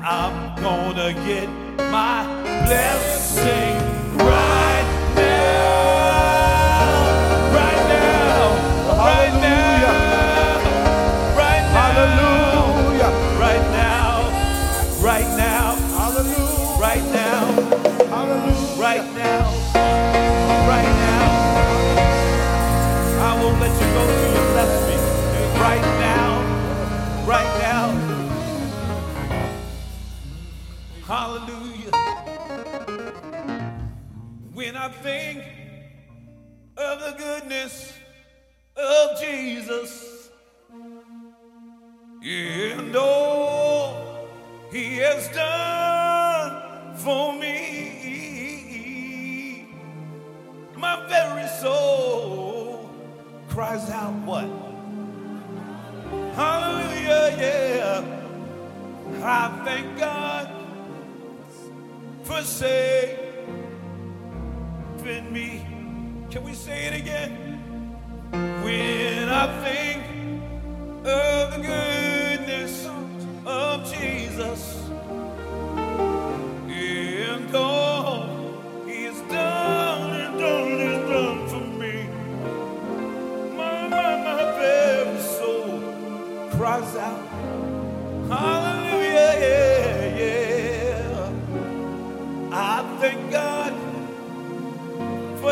I'm gonna get my blessing right now, right now, right now, right now, Hallelujah. right now, right now, Hallelujah. right now, Hallelujah. right now, right now. I won't let you go till you bless me. Right now, right now. Hallelujah. When I think of the goodness of Jesus and all he has done for me, my very soul cries out what? Hallelujah, yeah. I thank God for saving me. Can we say it again? When I think of the goodness of Jesus and all he has done and done for me, my very soul cries out, hallelujah, yeah, yeah. I thank God for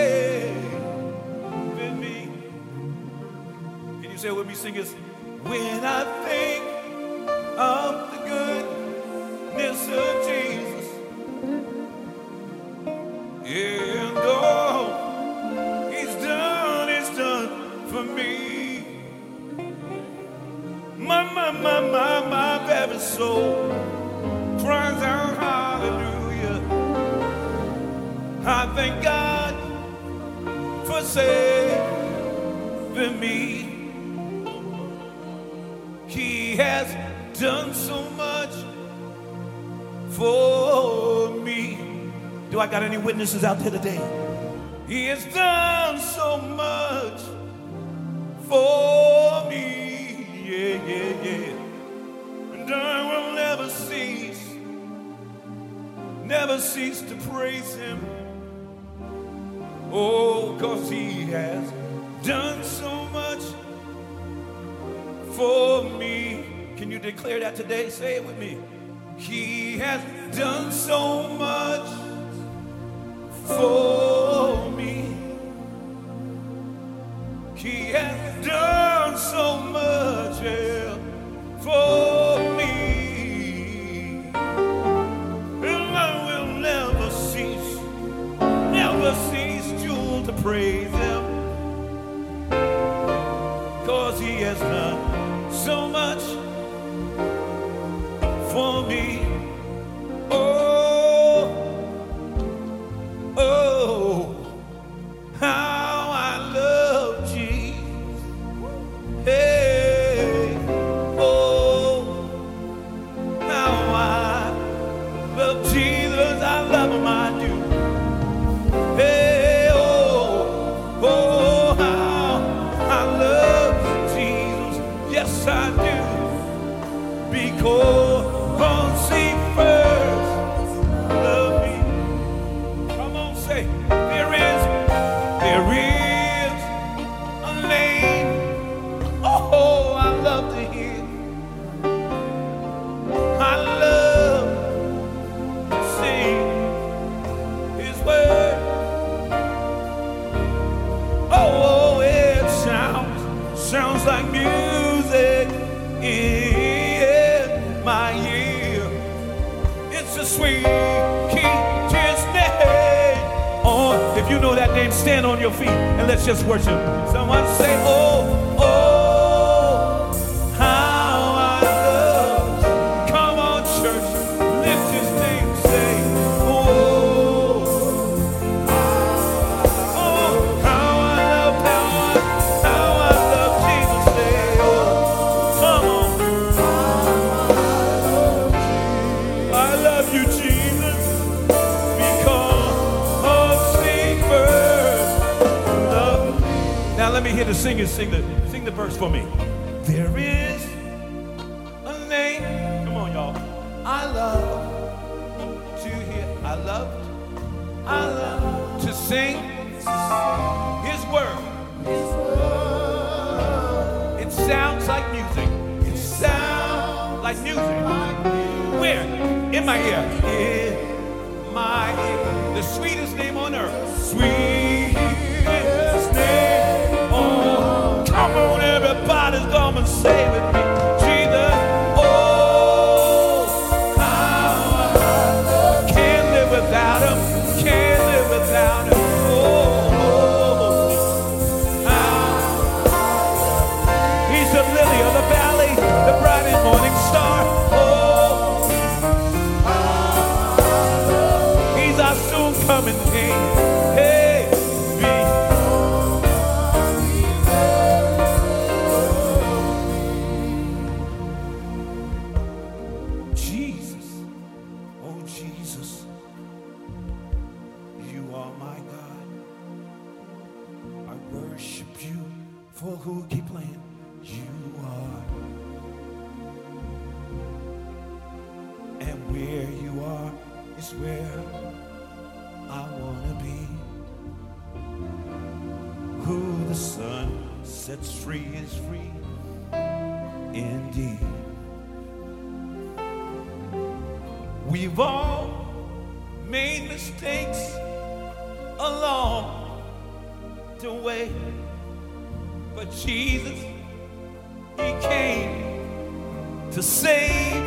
saving me. Can you say it with me? Sing this. When I think of the goodness of Jesus and all he's done for me, my very soul cries out hallelujah. I thank God for saving me. He has done so much for me. Do I got any witnesses out there today? He has done so much for me. Yeah, yeah, yeah. And I will never cease to praise him. Oh, 'cause he has done so much for me. Can you declare that today? Say it with me. He has done so much for me. He has done so much, yeah, for me. And I will never cease, Jewel, to praise him. 'Cause he has done so much for me. Oh, oh, how I love Jesus. Hey, oh, how I love Jesus. I love him, I do. Hey, oh, oh, how I love Jesus. Yes, I do. Because he first loved me. Come on, say, there is a name. Oh, I love to hear. I love to sing his word. Oh, it sounds like music in my ear. It's a sweet his name. Oh, if you know that name, stand on your feet and let's just worship. Someone say, oh, oh, how I love. Come on, church, lift his name, say, oh, oh, how I love, how I love Jesus, say, oh, come on. I love you, Jesus, because of Sing first love. Now let me hear the singers sing the verse for me. There is a name. Come on, y'all. I I love to sing His word. It sounds like music. It sounds like music. Where? In my ear. In my ear. The sweetest name on earth. Sweetest name on. Come on, everybody's gonna say with me. Jesus. Oh, how I can't live without Him. Can't live without Him. He's the lily of the valley, the bright and morning star. He's our soon coming King. Hey, Jesus, oh Jesus, you are my God. I worship you for who keep playing. You are, and where you are is where I wanna be. Who the Son sets free is free indeed. We've all made mistakes along the way, but Jesus, He came to save.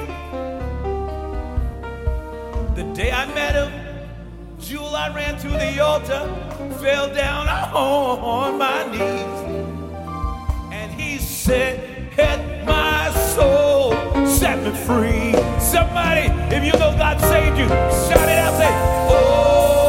The day I met Him, Jewel, I ran to the altar, fell down on my knees, and He said, my soul set me free. Somebody, if you know God saved you, shout it out, say, oh.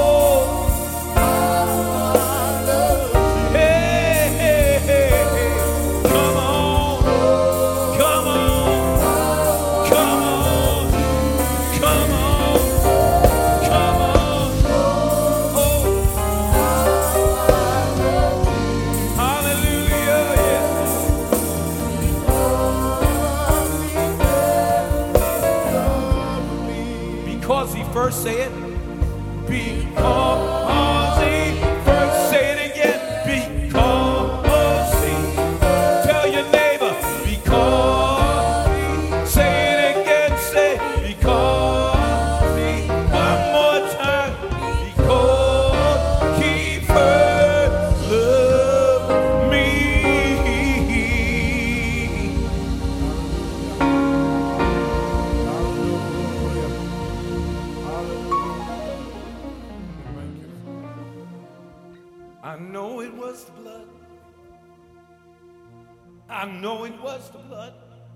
First say it, because He first say it again, because He. Tell your neighbor, because He. Say it again, say because He. One more time, because He first loved me. I know it was the blood. I know it was the blood.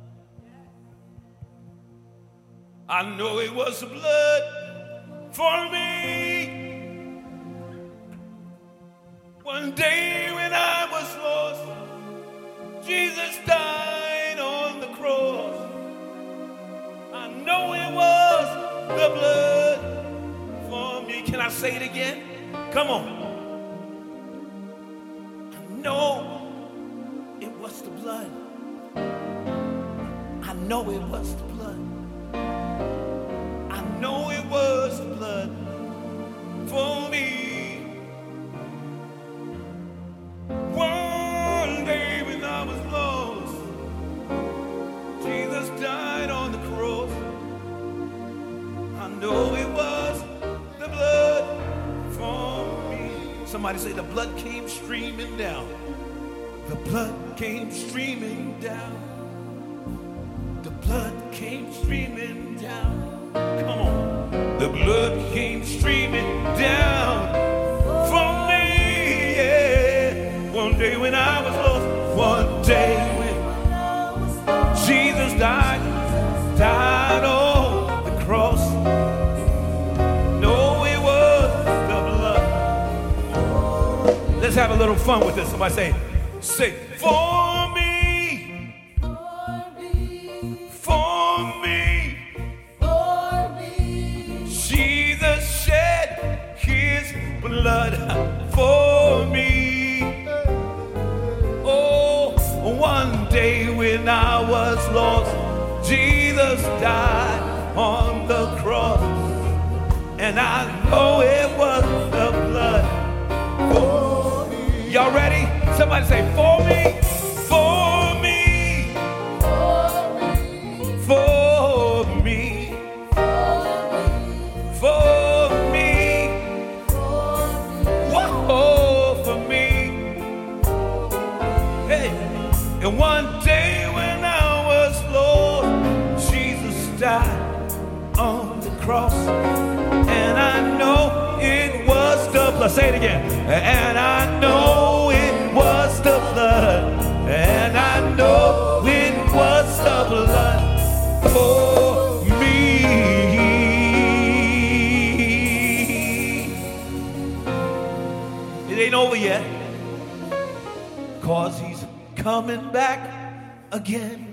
I know it was the blood for me. One day when I was lost, Jesus died on the cross. I know it was the blood for me. Can I say it again? Come on. No, it was the blood. I know it was the blood. I know it was the blood for me. One day when I was lost, Jesus died on the cross. I know it was the blood for me. Somebody say the blood came streaming down. The blood came streaming down. The blood came streaming down. Come on. The blood came streaming down for me. Yeah. One day when I was lost. One day when Jesus died on the cross. No, it was the blood. Let's have a little fun with this. Somebody say for me, Jesus shed His blood for me. Oh, one day when I was lost, Jesus died on the cross. And I know it was the blood. For me. Y'all ready? Somebody say, for me, for me, for me, for me, whoa, for me. Hey, and one day when I was lost, Jesus died on the cross. And I know it was the blood. Say it again. And I know it was the blood. And I know it was the blood for me. It ain't over yet, 'cause he's coming back again.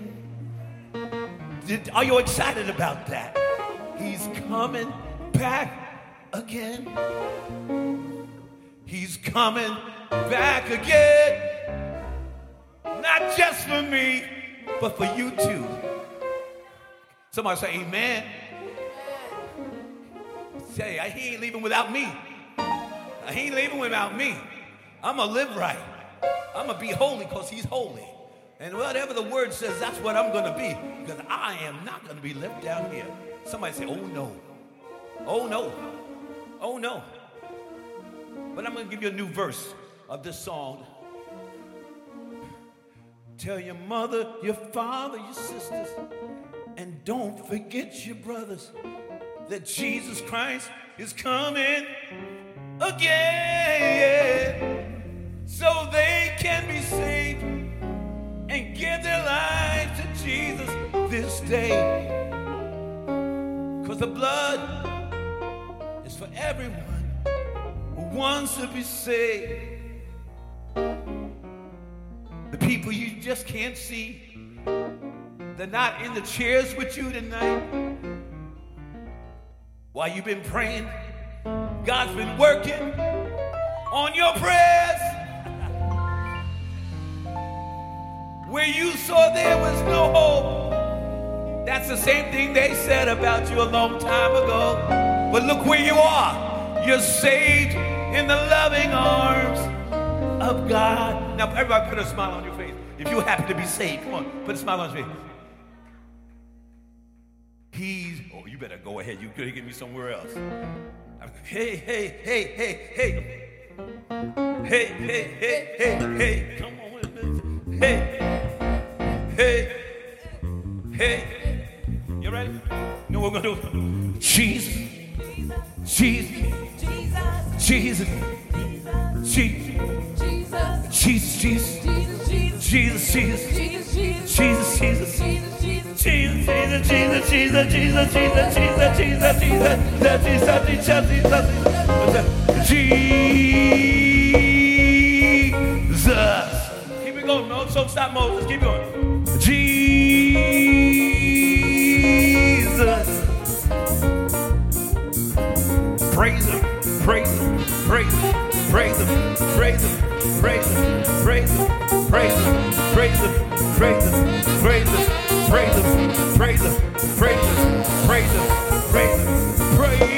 Are you excited about that? He's coming back again. He's coming back again. Not just for me, but for you too. Somebody say amen. Say, he ain't leaving without me. He ain't leaving without me. I'm going to live right. I'm going to be holy because he's holy. And whatever the word says, that's what I'm going to be. Because I am not going to be left down here. Somebody say, oh no. Oh no. Oh no. But I'm going to give you a new verse of this song. Tell your mother, your father, your sisters, and don't forget your brothers, that Jesus Christ is coming again, so they can be saved and give their lives to Jesus this day. 'Cause the blood is for everyone who wants to be saved. The people you just can't see, they're not in the chairs with you tonight. While you've been praying, God's been working on your prayers. Where you saw there was no hope, that's the same thing they said about you a long time ago. But look where you are. You're saved in the loving arms of God. Now, everybody put a smile on your face. If you're happy to be saved, come on, put a smile on your face. Oh, you better go ahead. You could get me somewhere else. Hey, hey, hey, hey, hey. Hey, hey, hey, hey, hey. Come on with this. Hey, hey, hey. You ready? You know what we're going to do? Jesus. Jesus. Jesus. Jesus. Jesus. Jesus. Jesus. Jesus, Jesus, Jesus, Jesus, Jesus, Jesus, Jesus, Jesus, Jesus, Jesus, Jesus, Jesus, Jesus, Jesus, Jesus. Keep it going, no, so stop Moses, keep going. Jesus. Praise him, praise him, praise him, praise him, praise him, praise him, praise him. Praise him, praise him, praise him, praise him, praise him, praise him, praise him, praise him, praise him,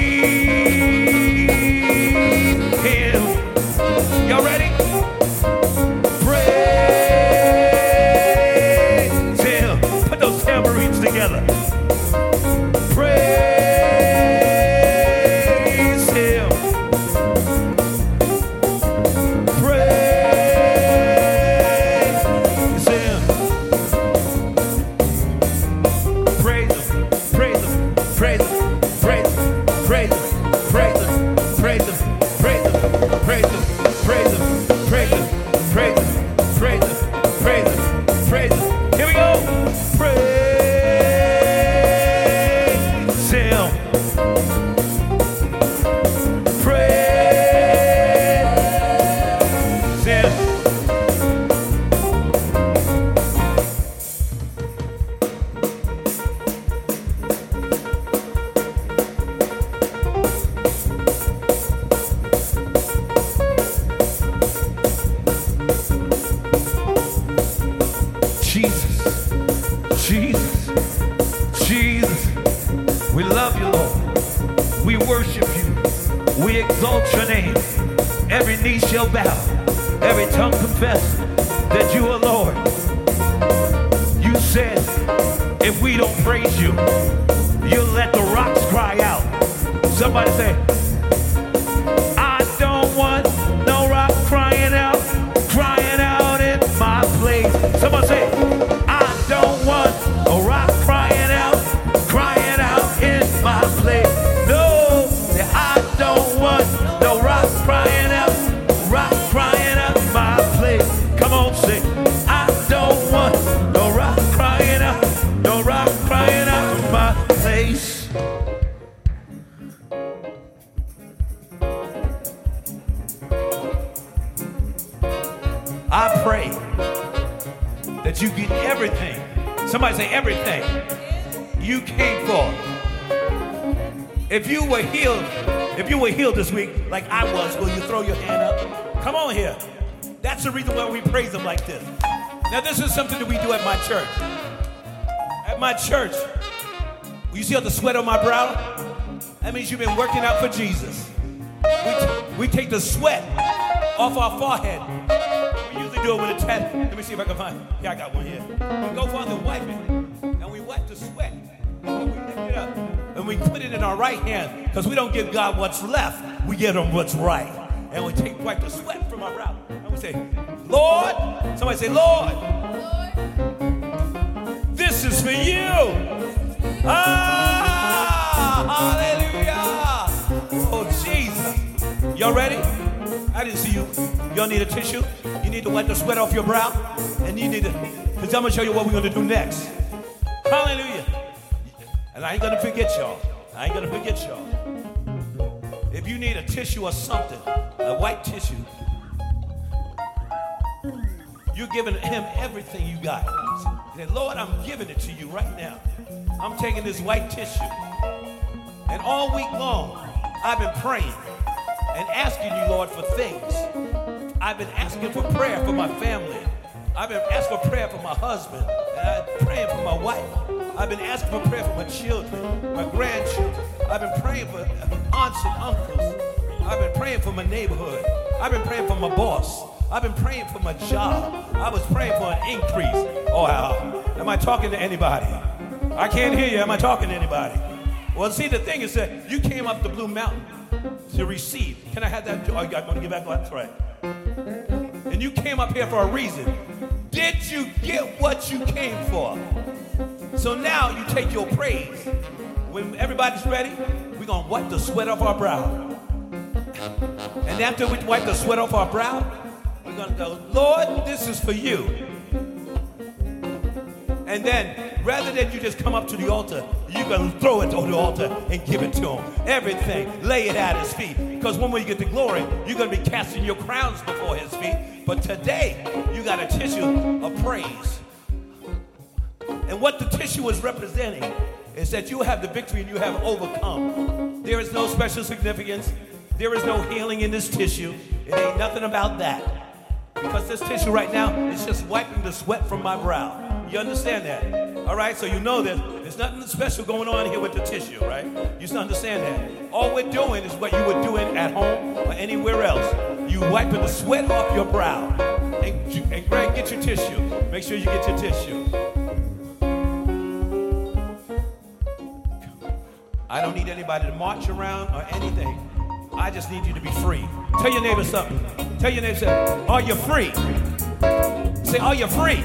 praise him. Y'all ready? Praise him. Put those tambourines together. Jesus, Jesus, we love you, Lord. We worship you. we exalt your name. Every knee shall bow, every tongue confess that you are Lord. You said, if we don't praise you, you'll let the rocks cry out. Somebody say, I don't want no rock crying out in my place. Somebody say, I don't want a rock crying out in my place. No, I don't want no rock crying out in my place. Come on, say, I don't want no rock crying out in my place. I pray that you get everything. Somebody say everything you came for. If you were healed this week like I was, will you throw your hand up? Come on here. That's the reason why we praise him like this. Now this is something that we do at my church. At my church, you see all the sweat on my brow? That means you've been working out for Jesus. We take the sweat off our forehead. We usually do it with a towel. Let me see if I can find. Yeah, I got one here. We go for the wipe it, and we wipe the sweat. And we lift it up, and we put it in our right hand, because we don't give God what's left. We give him what's right. And we wipe the sweat from our brow, and we say, Lord. Somebody say, Lord. This is for you. Hallelujah. Oh, Jesus. Y'all ready? I didn't see you. Y'all need a tissue. You need to wipe the sweat off your brow. And you need to, because I'm going to show you what we're going to do next. Hallelujah. And I ain't going to forget y'all. If you need a tissue or something, a white tissue, you're giving him everything you got. Say, Lord, I'm giving it to you right now. I'm taking this white tissue. And all week long, I've been praying and asking you, Lord, for things. I've been asking for prayer for my family. I've been asking for prayer for my husband. And I've been praying for my wife. I've been asking for prayer for my children, my grandchildren. I've been praying for aunts and uncles. I've been praying for my neighborhood. I've been praying for my boss. I've been praying for my job. I was praying for an increase. Oh, am I talking to anybody? I can't hear you. Am I talking to anybody? Well, see, the thing is that you came up the Blue Mountain to receive. Can I have that? Oh, you got to give back. That's right. And you came up here for a reason. Did you get what you came for? So now you take your praise. When everybody's ready, we're going to wipe the sweat off our brow. And after we wipe the sweat off our brow, we're going to go, Lord, this is for you. And then, rather than you just come up to the altar, you're going to throw it on the altar and give it to him. Everything, lay it at his feet. Because when we get to glory, you're going to be casting your crowns before his feet. But today, you got a tissue of praise. And what the tissue is representing is that you have the victory and you have overcome. There is no special significance. There is no healing in this tissue. It ain't nothing about that. Because this tissue right now is just wiping the sweat from my brow. You understand that? All right, so you know that there's nothing special going on here with the tissue, right? You just understand that. All we're doing is what you would do at home or anywhere else. You wiping the sweat off your brow. And Greg, get your tissue. Make sure you get your tissue. I don't need anybody to march around or anything. I just need you to be free. Tell your neighbor something. Tell your neighbor something. Are you free? Say, are you free?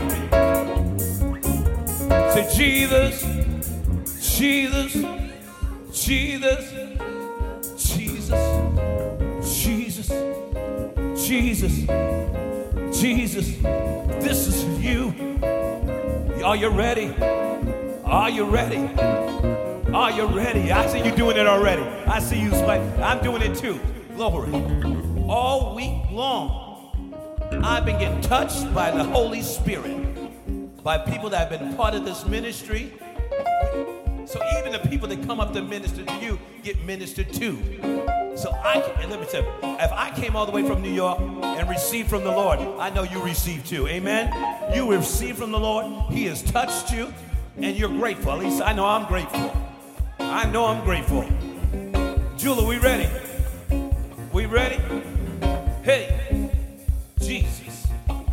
Say, Jesus, Jesus, Jesus, Jesus, Jesus, Jesus, Jesus. This is for you. Are you ready? Are you ready? Are you ready? I see you doing it already. I see you sweating. I'm doing it too. Glory. All week long, I've been getting touched by the Holy Spirit, by people that have been part of this ministry. So even the people that come up to minister to you get ministered to. So and let me tell you, if I came all the way from New York and received from the Lord, I know you received too. Amen? You received from the Lord. He has touched you, and you're grateful. At least I know I'm grateful. I know I'm grateful. Julie, we ready? We ready? Hey, Jesus.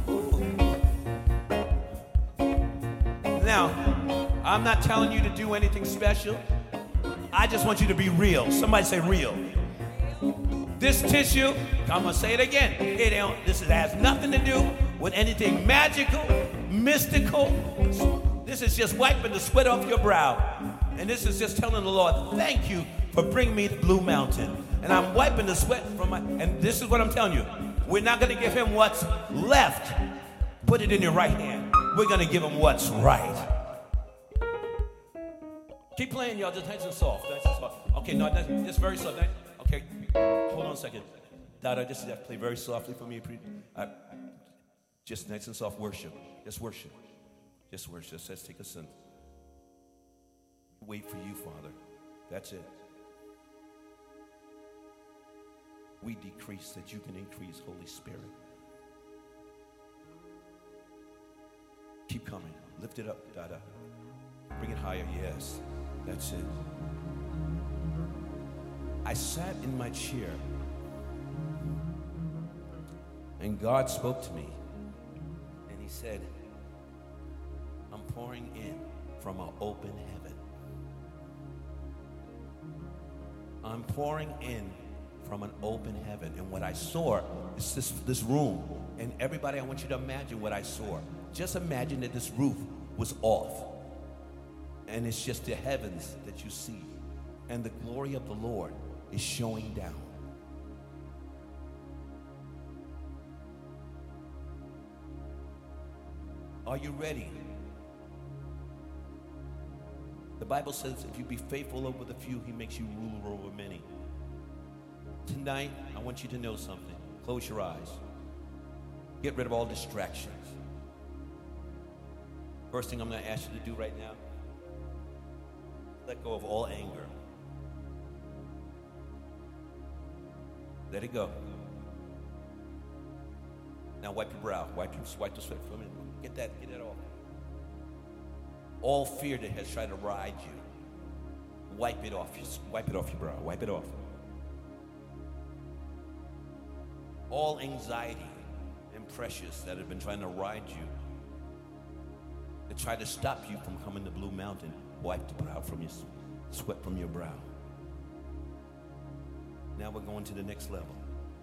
Now, I'm not telling you to do anything special. I just want you to be real. Somebody say real. This tissue, I'm gonna say it again. This has nothing to do with anything magical, mystical. This is just wiping the sweat off your brow. And this is just telling the Lord, thank you for bringing me to Blue Mountain. And I'm wiping the sweat from my, and this is what I'm telling you. We're not gonna give him what's left. Put it in your right hand. We're gonna give him what's right. Keep playing, y'all, just nice and soft, nice and soft. Okay, no, just very soft. Okay, hold on a second. Dada, just play very softly for me. Just nice and soft worship. Just worship. Just worship. Let's take a sin. Wait for you, Father. That's it. We decrease that you can increase, Holy Spirit. Keep coming. Lift it up, Dada. Bring it higher, yes. That's it. I sat in my chair and God spoke to me and he said, I'm pouring in from an open heaven. I'm pouring in from an open heaven. And what I saw is this room. And everybody, I want you to imagine what I saw. Just imagine that this roof was off. And it's just the heavens that you see. And the glory of the Lord is showing down. Are you ready? The Bible says if you be faithful over the few, he makes you ruler over many. Tonight, I want you to know something. Close your eyes. Get rid of all distractions. First thing I'm going to ask you to do right now, let go of all anger. Let it go. Now wipe your brow. Wipe the sweat from it. Get that off. All fear that has tried to ride you, wipe it off. Wipe it off your brow. Wipe it off. All anxiety and pressures that have been trying to ride you, that try to stop you from coming to Blue Mountain, wipe the brow from your sweat from your brow. Now we're going to the next level.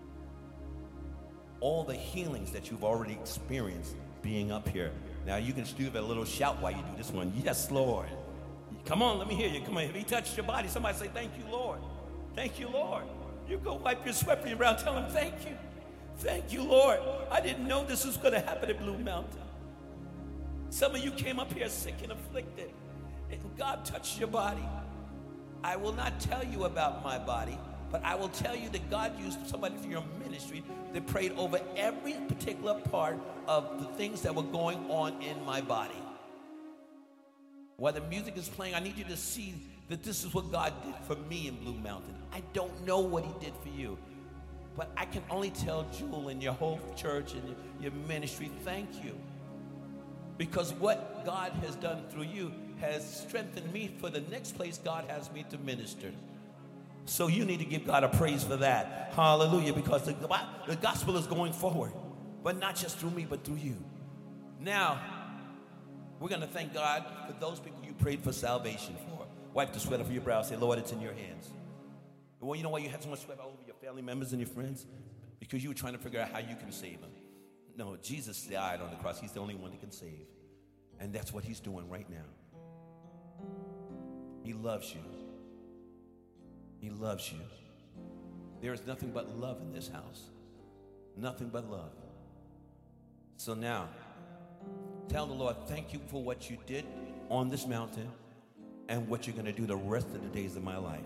All the healings that you've already experienced being up here. Now you can do a little shout while you do this one. Yes, Lord. Come on, let me hear you. Come on. If he touched your body, somebody say, thank you, Lord. Thank you, Lord. You go wipe your sweat from your brow. Tell him, thank you. Thank you, Lord. I didn't know this was going to happen at Blue Mountain. Some of you came up here sick and afflicted, and God touched your body. I will not tell you about my body, but I will tell you that God used somebody for your ministry that prayed over every particular part of the things that were going on in my body. While the music is playing, I need you to see that this is what God did for me in Blue Mountain. I don't know what he did for you, but I can only tell Jewel and your whole church and your ministry, thank you. Because what God has done through you has strengthened me for the next place God has me to minister. So you need to give God a praise for that. Hallelujah. Because the gospel is going forward. But not just through me, but through you. Now, we're going to thank God for those people you prayed for salvation for. Wipe the sweat off your brow. Say, Lord, it's in your hands. Well, you know why you had so much sweat all over your family members and your friends? Because you were trying to figure out how you can save them. No, Jesus died on the cross. He's the only one that can save. And that's what he's doing right now. He loves you. He loves you. There is nothing but love in this house. Nothing but love. So now, tell the Lord, thank you for what you did on this mountain and what you're going to do the rest of the days of my life.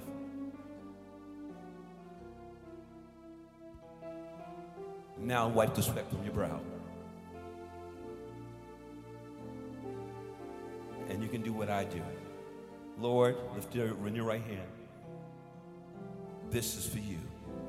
Now wipe the sweat from your brow. And you can do what I do. Lord, lift your in your right hand. This is for you.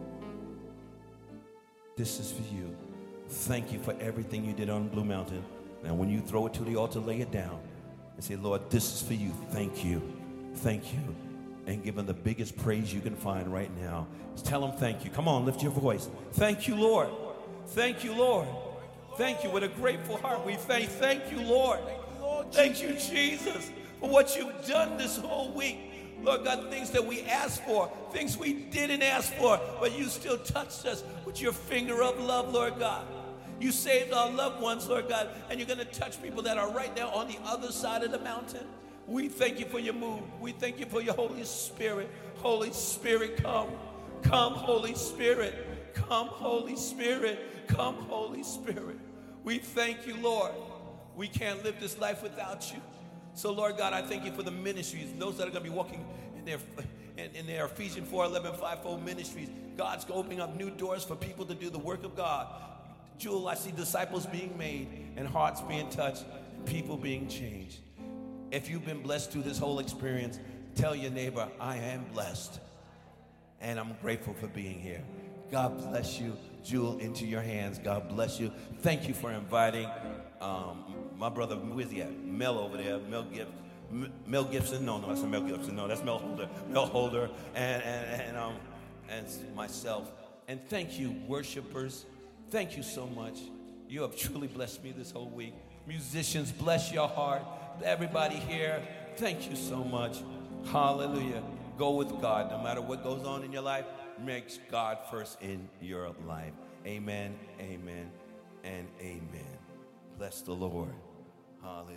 This is for you. Thank you for everything you did on Blue Mountain. Now when you throw it to the altar, lay it down and say, Lord, this is for you. Thank you. Thank you. and give him the biggest praise you can find right now. Just tell him thank you. Come on, lift your voice. Thank you, Lord. Thank you, Lord. Thank you. With a grateful heart, we thank you, Lord. Thank you, Jesus, for what you've done this whole week. Lord God, things that we asked for, things we didn't ask for, but you still touched us with your finger of love, Lord God. You saved our loved ones, Lord God, and you're going to touch people that are right now on the other side of the mountain. We thank you for your move. We thank you for your Holy Spirit. Holy Spirit, come. Come, Holy Spirit. Come, Holy Spirit. Come, Holy Spirit. We thank you, Lord. We can't live this life without you. So, Lord God, I thank you for the ministries, those that are going to be walking in their Ephesians 4:11 fivefold ministries. God's opening up new doors for people to do the work of God. Jewel, I see disciples being made and hearts being touched, people being changed. If you've been blessed through this whole experience, tell your neighbor, I am blessed, and I'm grateful for being here. God bless you. Jewel, into your hands. God bless you. Thank you for inviting my brother, where's he at? Mel over there, Mel Gibson. No, that's not Mel Gibson. No, that's Mel Holder. Mel Holder and myself. And thank you, worshipers. Thank you so much. You have truly blessed me this whole week. Musicians, bless your heart. Everybody here, thank you so much. Hallelujah. Go with God. No matter what goes on in your life, make God first in your life. Amen, amen, and amen. Bless the Lord. Hallelujah.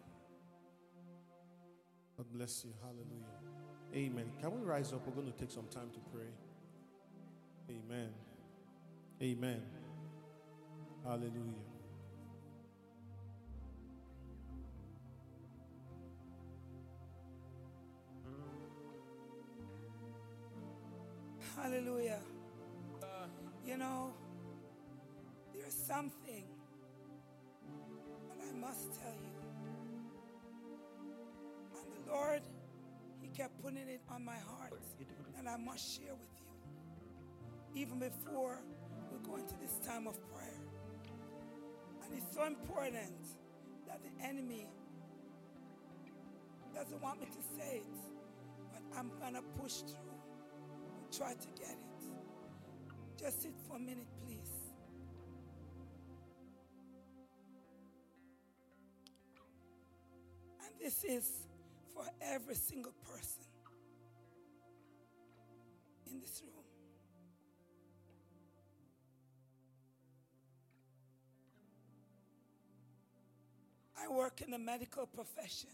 God bless you. Hallelujah. Amen. Can we rise up? We're going to take some time to pray. Amen. Amen. Hallelujah. Hallelujah. You know, there's something that I must tell you. And the Lord, He kept putting it on my heart that I must share with you, even before we go into this time of prayer. And it's so important that the enemy doesn't want me to say it, but I'm going to push through and try to get it. Just sit for a minute, please. And this is for every single person in this room. I work in the medical profession.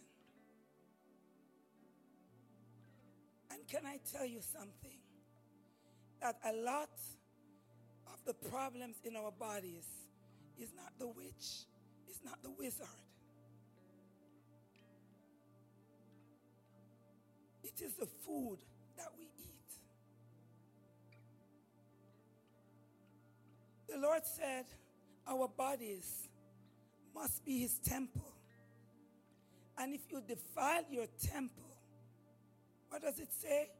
And can I tell you something? That a lot of the problems in our bodies is not the witch, is not the wizard. It is the food that we eat. The Lord said our bodies must be His temple. And if you defile your temple, what does it say?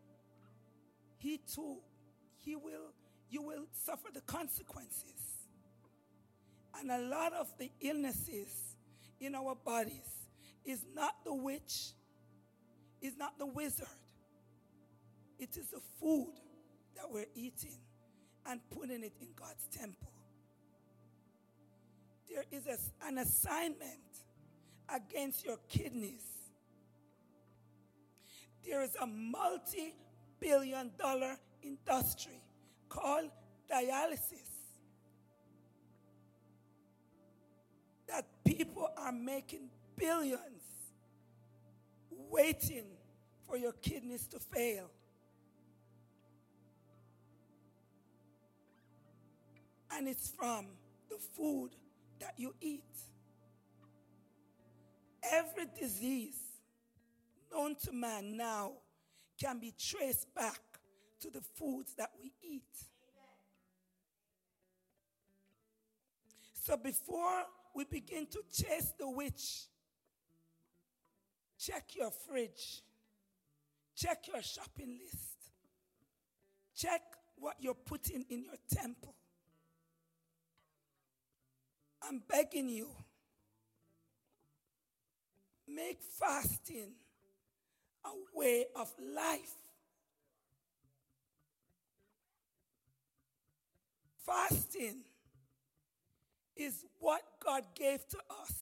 You will suffer the consequences. And a lot of the illnesses in our bodies is not the witch, is not the wizard. It is the food that we're eating and putting it in God's temple. There is an assignment against your kidneys. There is a multi-billion-dollar industry called dialysis that people are making billions waiting for your kidneys to fail. And it's from the food that you eat. Every disease known to man now can be traced back to the foods that we eat. So before we begin to chase the witch, check your fridge, check your shopping list, check what you're putting in your temple. I'm begging you, make fasting a way of life. Fasting is what God gave to us